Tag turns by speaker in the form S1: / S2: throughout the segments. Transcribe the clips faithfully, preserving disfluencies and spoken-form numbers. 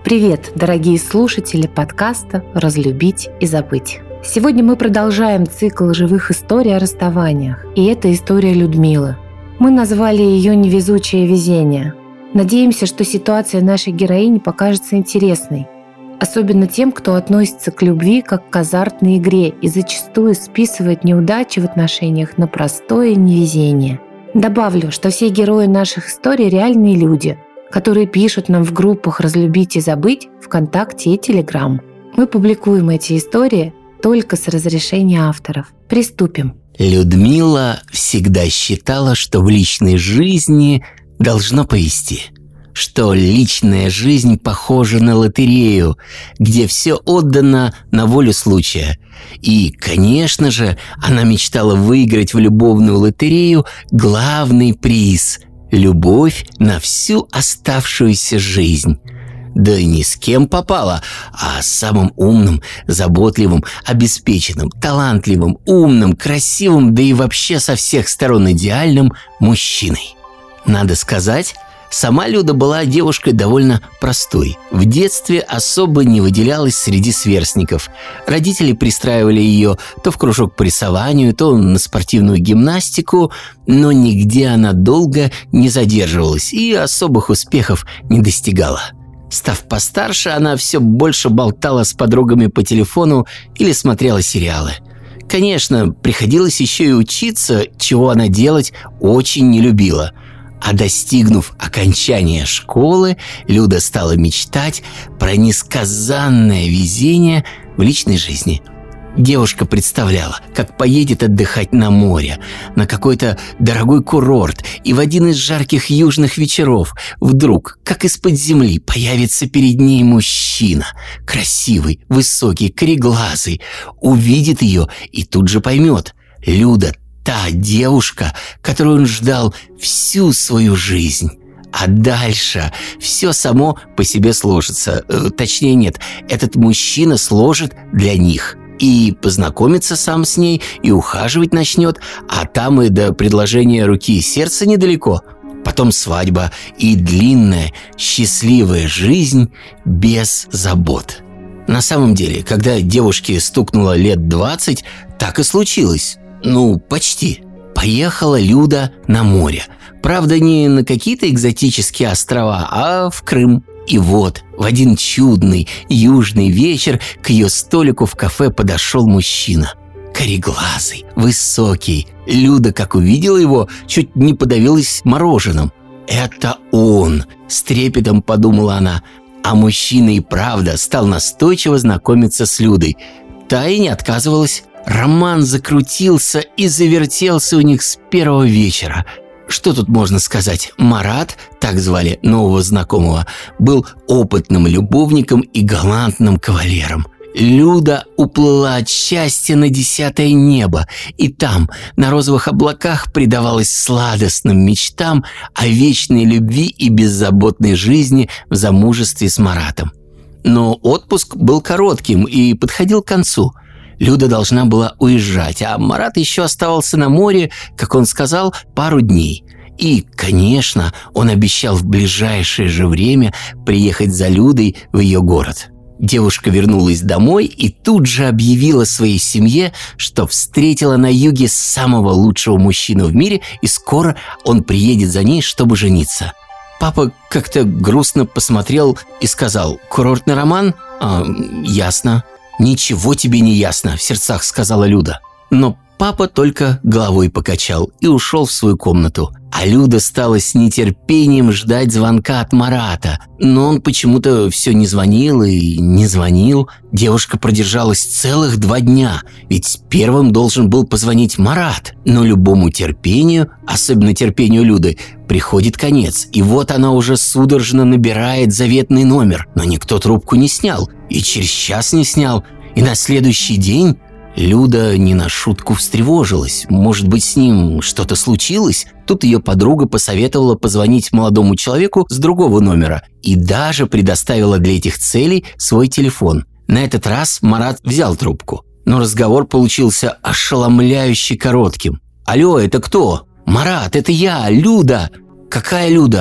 S1: Привет, дорогие слушатели подкаста «Разлюбить и забыть». Сегодня мы продолжаем цикл живых историй о расставаниях, и это история Людмилы. Мы назвали ее «Невезучее везение». Надеемся, что ситуация нашей героини покажется интересной, особенно тем, кто относится к любви как к азартной игре и зачастую списывает неудачи в отношениях на простое невезение. Добавлю, что все герои наших историй – реальные люди, которые пишут нам в группах «Разлюбить и забыть» ВКонтакте и Телеграм. Мы публикуем эти истории только с разрешения авторов. Приступим.
S2: Людмила всегда считала, что в личной жизни должно повезти, что личная жизнь похожа на лотерею, где все отдано на волю случая. И, конечно же, она мечтала выиграть в любовную лотерею главный приз – любовь на всю оставшуюся жизнь. Да не с кем попало, а с самым умным, заботливым, обеспеченным, талантливым, умным, красивым, да и вообще со всех сторон идеальным мужчиной. Надо сказать, сама Люда была девушкой довольно простой. В детстве особо не выделялась среди сверстников. Родители пристраивали ее то в кружок по рисованию, то на спортивную гимнастику, но нигде она долго не задерживалась и особых успехов не достигала. Став постарше, она все больше болтала с подругами по телефону или смотрела сериалы. Конечно, приходилось еще и учиться, чего она делать очень не любила. А достигнув окончания школы, Люда стала мечтать про несказанное везение в личной жизни. Девушка представляла, как поедет отдыхать на море, на какой-то дорогой курорт, и в один из жарких южных вечеров вдруг, как из-под земли, появится перед ней мужчина, красивый, высокий, кореглазый, увидит ее и тут же поймет – Люда – та девушка, которую он ждал всю свою жизнь. А дальше все само по себе сложится. Э, точнее нет, этот мужчина сложит для них. И познакомится сам с ней, и ухаживать начнет, а там и до предложения руки и сердца недалеко. Потом свадьба и длинная, счастливая жизнь без забот. На самом деле, когда девушке стукнуло лет двадцать, так и случилось. Ну, почти. Поехала Люда на море. Правда, не на какие-то экзотические острова, а в Крым. И вот, в один чудный южный вечер к ее столику в кафе подошел мужчина. Кореглазый, высокий. Люда, как увидела его, чуть не подавилась мороженым. «Это он!» – с трепетом подумала она. А мужчина и правда стал настойчиво знакомиться с Людой. Та и не отказывалась. Роман закрутился и завертелся у них с первого вечера. Что тут можно сказать? Марат, так звали нового знакомого, был опытным любовником и галантным кавалером. Люда уплыла от счастья на десятое небо, и там, на розовых облаках, предавалась сладостным мечтам о вечной любви и беззаботной жизни в замужестве с Маратом. Но отпуск был коротким и подходил к концу. Люда должна была уезжать, а Марат еще оставался на море, как он сказал, пару дней. И, конечно, он обещал в ближайшее же время приехать за Людой в ее город. Девушка вернулась домой и тут же объявила своей семье, что встретила на юге самого лучшего мужчину в мире, и скоро он приедет за ней, чтобы жениться. Папа как-то грустно посмотрел и сказал: «Курортный роман? А, ясно». «Ничего тебе не ясно», – в сердцах сказала Люда. Но папа только головой покачал и ушел в свою комнату. А Люда стала с нетерпением ждать звонка от Марата. Но он почему-то все не звонил и не звонил. Девушка продержалась целых два дня, ведь первым должен был позвонить Марат. Но любому терпению, особенно терпению Люды, приходит конец. И вот она уже судорожно набирает заветный номер, но никто трубку не снял. И через час не снял. И на следующий день Люда не на шутку встревожилась. Может быть, с ним что-то случилось? Тут ее подруга посоветовала позвонить молодому человеку с другого номера и даже предоставила для этих целей свой телефон. На этот раз Марат взял трубку, но разговор получился ошеломляюще коротким. «Алло, это кто?» «Марат, это я, Люда». «Какая Люда?»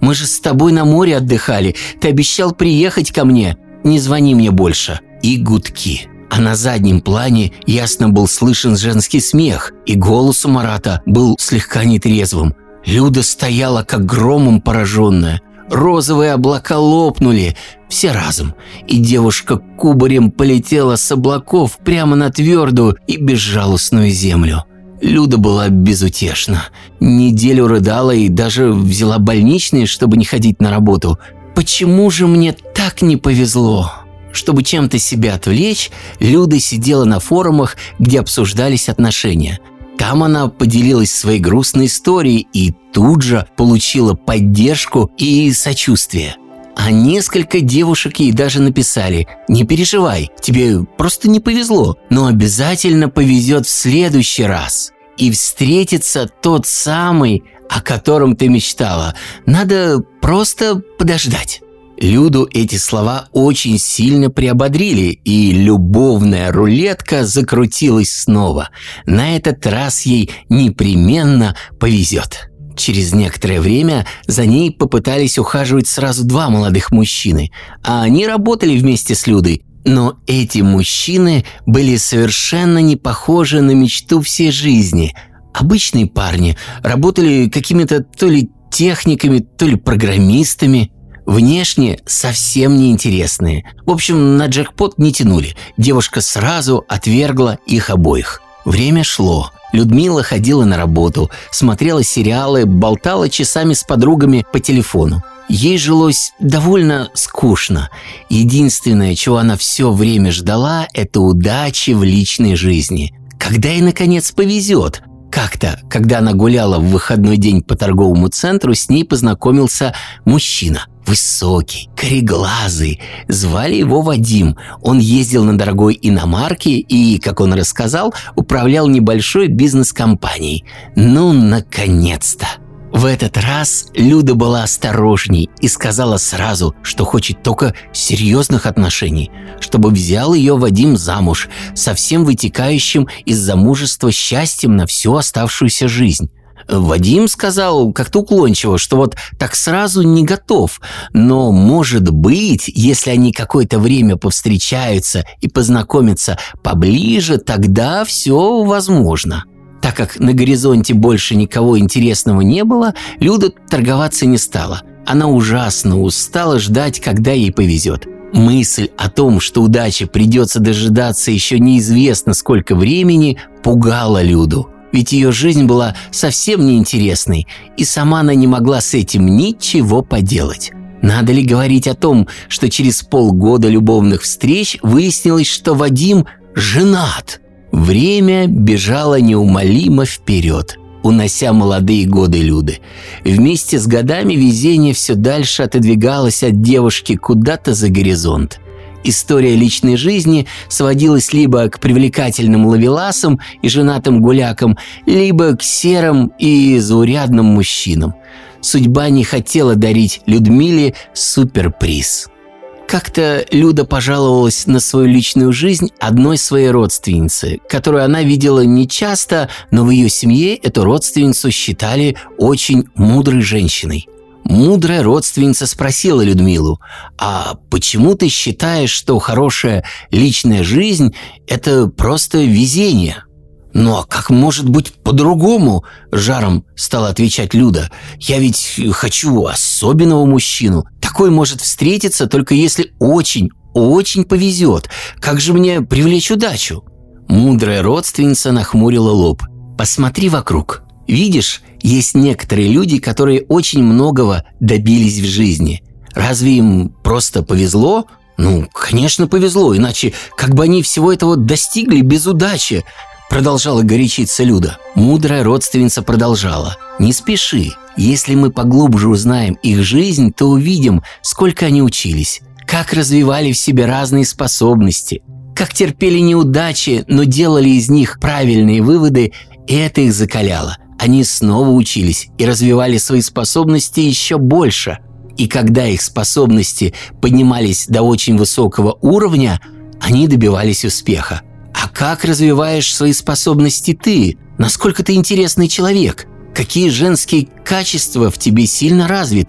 S2: Мы же с тобой на море отдыхали. Ты обещал приехать ко мне. Не звони мне больше». И гудки. А на заднем плане ясно был слышен женский смех, и голос у Марата был слегка нетрезвым. Люда стояла как громом пораженная. Розовые облака лопнули, все разом, и девушка кубарем полетела с облаков прямо на твердую и безжалостную землю. Люда была безутешна. Неделю рыдала и даже взяла больничные, чтобы не ходить на работу. «Почему же мне так не повезло?» Чтобы чем-то себя отвлечь, Люда сидела на форумах, где обсуждались отношения. Там она поделилась своей грустной историей и тут же получила поддержку и сочувствие. А несколько девушек ей даже написали: «Не переживай, тебе просто не повезло, но обязательно повезет в следующий раз. И встретится тот самый, о котором ты мечтала. Надо просто подождать». Люду эти слова очень сильно приободрили, и любовная рулетка закрутилась снова. На этот раз ей непременно повезет. Через некоторое время за ней попытались ухаживать сразу два молодых мужчины, а они работали вместе с Людой. Но эти мужчины были совершенно не похожи на мечту всей жизни. Обычные парни работали какими-то то ли техниками, то ли программистами. Внешне совсем неинтересные. В общем, на джекпот не тянули. Девушка сразу отвергла их обоих. Время шло. Людмила ходила на работу, смотрела сериалы, болтала часами с подругами по телефону. Ей жилось довольно скучно. Единственное, чего она все время ждала, это удачи в личной жизни. Когда ей, наконец, повезет. Как-то, когда она гуляла в выходной день по торговому центру, с ней познакомился мужчина. Высокий, кореглазый. Звали его Вадим. Он ездил на дорогой иномарке и, как он рассказал, управлял небольшой бизнес-компанией. Ну, наконец-то! В этот раз Люда была осторожней и сказала сразу, что хочет только серьезных отношений, чтобы взял ее Вадим замуж, со всем вытекающим из замужества счастьем на всю оставшуюся жизнь. Вадим сказал как-то уклончиво, что вот так сразу не готов, но, может быть, если они какое-то время повстречаются и познакомятся поближе, тогда все возможно. Так как на горизонте больше никого интересного не было, Люда торговаться не стала. Она ужасно устала ждать, когда ей повезет. Мысль о том, что удачи придется дожидаться еще неизвестно сколько времени, пугала Люду. Ведь ее жизнь была совсем неинтересной, и сама она не могла с этим ничего поделать. Надо ли говорить о том, что через полгода любовных встреч выяснилось, что Вадим женат? Время бежало неумолимо вперед, унося молодые годы Люды. Вместе с годами везение все дальше отодвигалось от девушки куда-то за горизонт. История личной жизни сводилась либо к привлекательным ловеласам и женатым гулякам, либо к серым и заурядным мужчинам. Судьба не хотела дарить Людмиле суперприз. Как-то Люда пожаловалась на свою личную жизнь одной своей родственнице, которую она видела нечасто, но в ее семье эту родственницу считали очень мудрой женщиной. Мудрая родственница спросила Людмилу: «А почему ты считаешь, что хорошая личная жизнь – это просто везение?» «Ну а как может быть по-другому?» – жаром стала отвечать Люда. «Я ведь хочу особенного мужчину. Такой может встретиться, только если очень, очень повезет. Как же мне привлечь удачу?» Мудрая родственница нахмурила лоб. «Посмотри вокруг. Видишь, есть некоторые люди, которые очень многого добились в жизни. Разве им просто повезло? Ну, конечно, повезло, иначе как бы они всего этого достигли без удачи?» Продолжала горячиться Люда. Мудрая родственница продолжала: «Не спеши. Если мы поглубже узнаем их жизнь, то увидим, сколько они учились, как развивали в себе разные способности, как терпели неудачи, но делали из них правильные выводы, и это их закаляло. Они снова учились и развивали свои способности еще больше. И когда их способности поднимались до очень высокого уровня, они добивались успеха. А как развиваешь свои способности ты? Насколько ты интересный человек? Какие женские качества в тебе сильно развиты?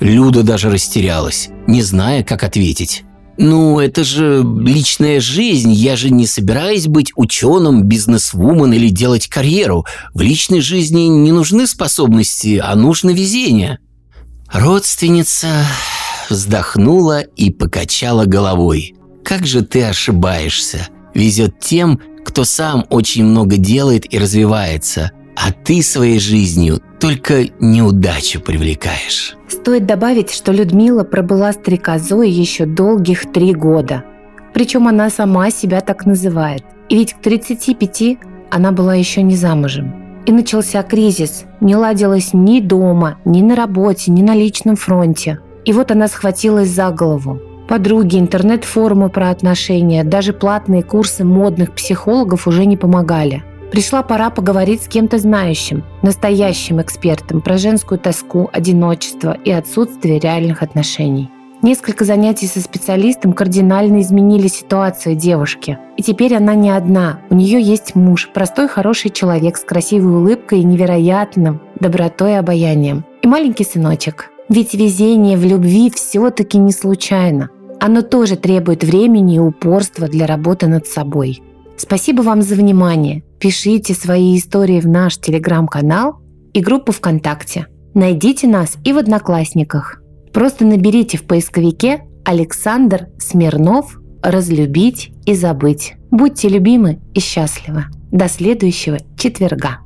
S2: Люда даже растерялась, не зная, как ответить. «Ну, это же личная жизнь, я же не собираюсь быть ученым, бизнесвумен или делать карьеру. В личной жизни не нужны способности, а нужно везение». Родственница вздохнула и покачала головой. «Как же ты ошибаешься. Везет тем, кто сам очень много делает и развивается, а ты своей жизнью только неудачу привлекаешь».
S1: Стоит добавить, что Людмила пробыла стрекозой еще долгих три года. Причем она сама себя так называет. И ведь к тридцати пяти она была еще не замужем. И начался кризис. Не ладилось ни дома, ни на работе, ни на личном фронте. И вот она схватилась за голову. Подруги, интернет-форумы про отношения, даже платные курсы модных психологов уже не помогали. Пришла пора поговорить с кем-то знающим, настоящим экспертом про женскую тоску, одиночество и отсутствие реальных отношений. Несколько занятий со специалистом кардинально изменили ситуацию девушки. И теперь она не одна. У нее есть муж, простой хороший человек с красивой улыбкой и невероятным добротой и обаянием. И маленький сыночек. Ведь везение в любви все-таки не случайно. Оно тоже требует времени и упорства для работы над собой. Спасибо вам за внимание. Пишите свои истории в наш телеграм-канал и группу ВКонтакте. Найдите нас и в Одноклассниках. Просто наберите в поисковике «Александр Смирнов. Разлюбить и забыть». Будьте любимы и счастливы. До следующего четверга.